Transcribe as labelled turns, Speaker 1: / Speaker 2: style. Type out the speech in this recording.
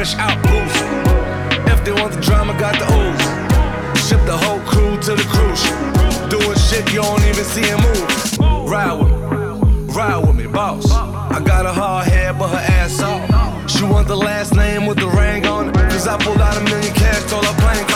Speaker 1: fresh out boost. If they want the drama, got the ooze. Ship the whole crew to the cruise. Doing shit you don't even see him move. Ride with me, boss. I got a hard head, but her ass off. She want the last name with the ring on it. Cause I pulled out $1 million cash, told her playing